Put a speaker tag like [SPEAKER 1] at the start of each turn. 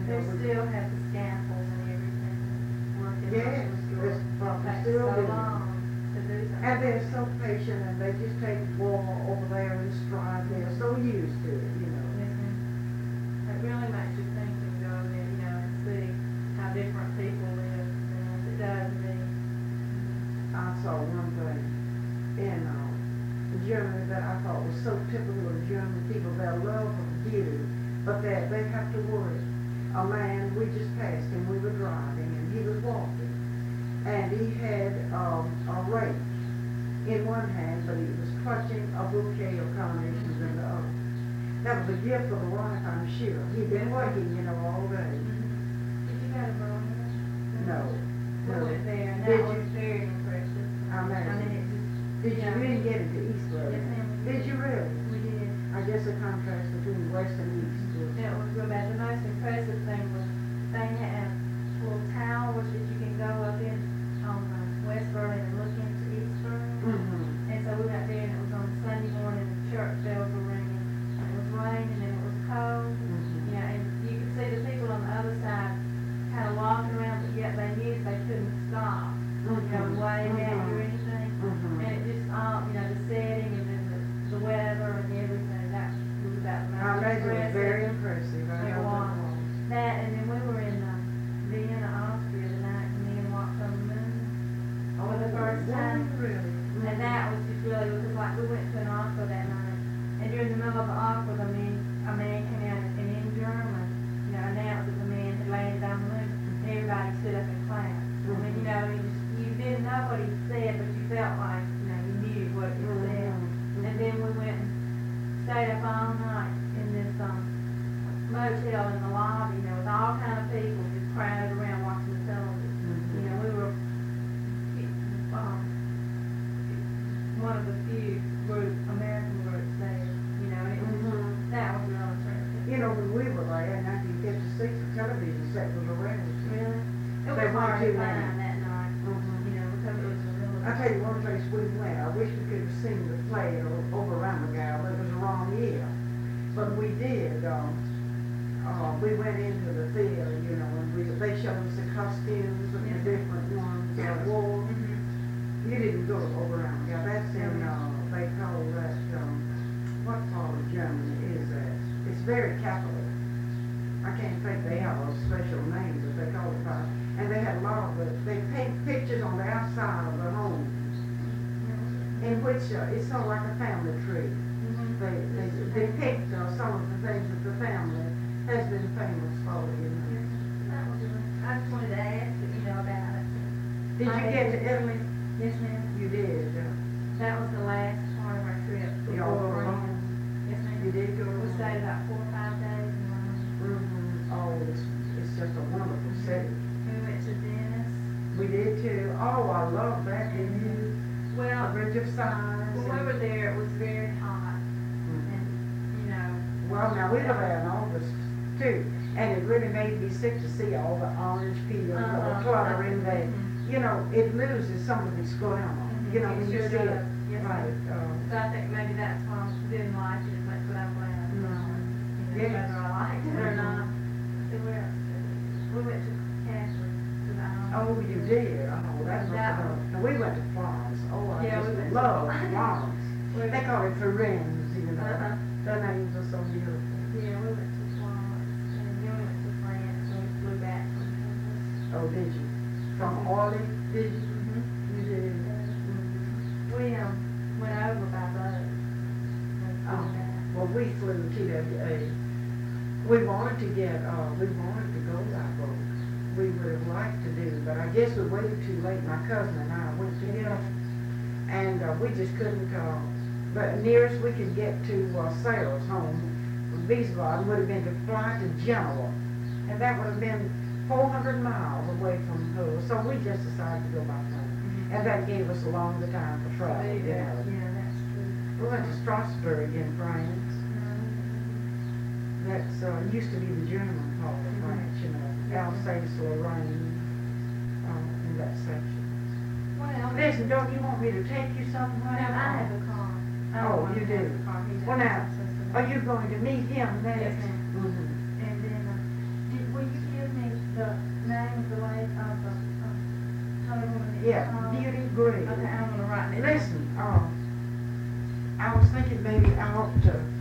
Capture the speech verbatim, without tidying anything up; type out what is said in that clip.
[SPEAKER 1] They
[SPEAKER 2] know, we-
[SPEAKER 1] still have the scaffolds and everything working
[SPEAKER 2] Yes,
[SPEAKER 1] on the store.
[SPEAKER 2] this problem
[SPEAKER 1] Takes
[SPEAKER 2] still
[SPEAKER 1] so
[SPEAKER 2] doing it.
[SPEAKER 1] long to do something.
[SPEAKER 2] And they're so patient, and they just take war over there in stride. They're so used to it, you know.
[SPEAKER 1] Yes, ma'am. It really makes you think and go there, you know, and see how different people live, you know, it does me.
[SPEAKER 2] I saw one thing in uh, Germany that I thought was so typical of German people. Their love of beauty, but they they have to worry. A man, we just passed him, we were driving, and he was walking, and he had um, a rake in one hand, but he was clutching a bouquet of carnations in the other. That was a gift of the wife, I'm sure. He'd been working, you know, all day.
[SPEAKER 1] Mm-hmm. Did you go to Birmingham?
[SPEAKER 2] No,
[SPEAKER 1] We
[SPEAKER 2] no.
[SPEAKER 1] went there, and
[SPEAKER 2] Did
[SPEAKER 1] that was
[SPEAKER 2] you?
[SPEAKER 1] very impressive.
[SPEAKER 2] I
[SPEAKER 1] I
[SPEAKER 2] imagine.
[SPEAKER 1] mean, it just,
[SPEAKER 2] Did you
[SPEAKER 1] yeah.
[SPEAKER 2] really get into East Berlin?
[SPEAKER 1] Yes, ma'am.
[SPEAKER 2] Did you really?
[SPEAKER 1] we did.
[SPEAKER 2] I guess the contrast between West and East was.
[SPEAKER 1] That was real bad. The most impressive thing was they had little towers that you can go up in on uh, West Berlin and look into East Berlin.
[SPEAKER 2] Mm-hmm.
[SPEAKER 1] And so we went there, and it was on Sunday morning, and church bells were ringing, and it was raining, and it was cold.
[SPEAKER 2] Mm-hmm.
[SPEAKER 1] You know, and you could see the people on the other side kind of walking around, but yet they knew they couldn't stop, you know,
[SPEAKER 2] Mhm.
[SPEAKER 1] wave at you or
[SPEAKER 2] Mhm.
[SPEAKER 1] anything.
[SPEAKER 2] Mhm.
[SPEAKER 1] And it just all, you know, the setting and then the, the weather and everything, that was about the
[SPEAKER 2] I
[SPEAKER 1] most
[SPEAKER 2] imagine it was
[SPEAKER 1] impressive.
[SPEAKER 2] very impressive. I
[SPEAKER 1] It
[SPEAKER 2] know
[SPEAKER 1] was.
[SPEAKER 2] it was.
[SPEAKER 1] That, and then we were in um, Vienna, Austria the night the men walked on the moon for the first
[SPEAKER 2] Oh,
[SPEAKER 1] time.
[SPEAKER 2] really?
[SPEAKER 1] And that was just really, because like we went to an opera that night, and during the middle of the opera, the man, a man came out and in German, you know, announced that the man had landed on the moon, and everybody stood up and clapped. I mean, you know, you just, you didn't know what he said, but you felt like, you know, you knew what he said.
[SPEAKER 2] Mhm.
[SPEAKER 1] And then we went and stayed up all night in this um, motel in the lobby, you know, with all kind of people just crowded around watching the television.
[SPEAKER 2] Mhm.
[SPEAKER 1] You know, we were um, one of the few group, American groups there, you know, and it was,
[SPEAKER 2] Mhm.
[SPEAKER 1] that was real impressive.
[SPEAKER 2] You know, when we were there in nineteen fifty-six, the television set was around.
[SPEAKER 1] Really? It
[SPEAKER 2] They
[SPEAKER 1] was
[SPEAKER 2] weren't
[SPEAKER 1] hard to
[SPEAKER 2] too
[SPEAKER 1] find
[SPEAKER 2] many.
[SPEAKER 1] that night,
[SPEAKER 2] Mhm.
[SPEAKER 1] you know, because it was a really.
[SPEAKER 2] I tell you one place we went, I wish we could have seen the play o- over Ramagao, but it was the wrong year. But we did, um, uh, we went into the theater, you know, and we, they showed us the costumes and the
[SPEAKER 1] Yeah.
[SPEAKER 2] different ones they wore.
[SPEAKER 1] Mhm.
[SPEAKER 2] You didn't go over Ramagao, that's in, uh, they call that, um, what part of Germany is that? It's very capital. I can't think they have a special name, but they call it by, and they had a lot of the, they paint pictures on the outside of the home, in which uh, it's sort of like a family tree.
[SPEAKER 1] Mhm.
[SPEAKER 2] They, they depict uh, some of the things that the family has been famous for, you know.
[SPEAKER 1] That was really, I just wanted to ask you, you know, about it.
[SPEAKER 2] Did
[SPEAKER 1] I
[SPEAKER 2] you
[SPEAKER 1] had
[SPEAKER 2] get to
[SPEAKER 1] been-
[SPEAKER 2] Italy?
[SPEAKER 1] Yes, ma'am.
[SPEAKER 2] You did, uh,
[SPEAKER 1] That was the last part of our trip.
[SPEAKER 2] Y'all
[SPEAKER 1] before
[SPEAKER 2] were
[SPEAKER 1] Rome.
[SPEAKER 2] alone?
[SPEAKER 1] Yes, ma'am.
[SPEAKER 2] You did go to
[SPEAKER 1] We
[SPEAKER 2] Rome?
[SPEAKER 1] stayed about four or five days in Rome.
[SPEAKER 2] Mm-hmm. Oh, it's, it's just a wonderful city.
[SPEAKER 1] We went to Venice.
[SPEAKER 2] We did too. Oh, I love that, didn't you? A
[SPEAKER 1] Well,
[SPEAKER 2] Bridge of Sighs.
[SPEAKER 1] when we
[SPEAKER 2] and-
[SPEAKER 1] were there, it was very hot,
[SPEAKER 2] Mhm.
[SPEAKER 1] and, you know.
[SPEAKER 2] Well, now we were there in August too, and it really made me sick to see all the orange peels, all the
[SPEAKER 1] Uh-huh.
[SPEAKER 2] clutter in there.
[SPEAKER 1] Mhm.
[SPEAKER 2] You know, it loses some of its glamour,
[SPEAKER 1] Mhm.
[SPEAKER 2] you know,
[SPEAKER 1] It
[SPEAKER 2] when you
[SPEAKER 1] sure
[SPEAKER 2] see it.
[SPEAKER 1] does. Yes,
[SPEAKER 2] Right,
[SPEAKER 1] ma'am.
[SPEAKER 2] uh,
[SPEAKER 1] So I think maybe that's why I didn't like it as much, but I'm glad I saw it. You know,
[SPEAKER 2] Yes.
[SPEAKER 1] whether I liked it or
[SPEAKER 2] Mhm.
[SPEAKER 1] not. So we're, we went to Catholic, to the island.
[SPEAKER 2] oh, you did, oh, that must
[SPEAKER 1] That
[SPEAKER 2] have
[SPEAKER 1] was-
[SPEAKER 2] been, and we went to Florence, oh, I
[SPEAKER 1] Yeah, we
[SPEAKER 2] just
[SPEAKER 1] went to
[SPEAKER 2] love
[SPEAKER 1] Florence.
[SPEAKER 2] Florence.
[SPEAKER 1] We-
[SPEAKER 2] They call it Firenze, you know,
[SPEAKER 1] Uh-huh.
[SPEAKER 2] their names are so beautiful.
[SPEAKER 1] Yeah, we went to Florence, and then we went to France, and we flew back from Paris.
[SPEAKER 2] Oh, did you? From Orly, did you?
[SPEAKER 1] Mhm.
[SPEAKER 2] You did? Mhm.
[SPEAKER 1] We, um, went over by boat. and flew
[SPEAKER 2] Oh,
[SPEAKER 1] back.
[SPEAKER 2] well, we flew T W A. We wanted to get, uh, we wanted to go by boat. We would have liked to do, but I guess we waited too late. My cousin and I went together, and uh, we just couldn't, uh, but nearest we could get to uh, Sarah's home, Wiesbaden, would have been to fly to Genoa, and that would have been four hundred miles away from her. So we just decided to go by plane,
[SPEAKER 1] Mhm.
[SPEAKER 2] and that gave us a longer time for travel.
[SPEAKER 1] Maybe
[SPEAKER 2] You
[SPEAKER 1] that-
[SPEAKER 2] know.
[SPEAKER 1] Yeah, that's true.
[SPEAKER 2] We went to Strasbourg in France.
[SPEAKER 1] Mhm.
[SPEAKER 2] That's, uh, used to be the German part of
[SPEAKER 1] Mhm.
[SPEAKER 2] France, you know, Alsace, Lorraine, uh, in that section.
[SPEAKER 1] Well,
[SPEAKER 2] Listen, don't you want me to take you somewhere?
[SPEAKER 1] no, I have a car. I
[SPEAKER 2] Oh,
[SPEAKER 1] don't want
[SPEAKER 2] you
[SPEAKER 1] to have
[SPEAKER 2] do?
[SPEAKER 1] a car. He
[SPEAKER 2] Well,
[SPEAKER 1] doesn't
[SPEAKER 2] now,
[SPEAKER 1] have access to
[SPEAKER 2] are
[SPEAKER 1] that.
[SPEAKER 2] you going to meet him next?
[SPEAKER 1] Yes, ma'am.
[SPEAKER 2] Mhm.
[SPEAKER 1] And then, uh, did, will you of the, uh, colored woman that you
[SPEAKER 2] Yeah,
[SPEAKER 1] saw?
[SPEAKER 2] Beauty Gray.
[SPEAKER 1] Okay, I'm gonna write that down.
[SPEAKER 2] Listen, uh, I was thinking maybe I ought to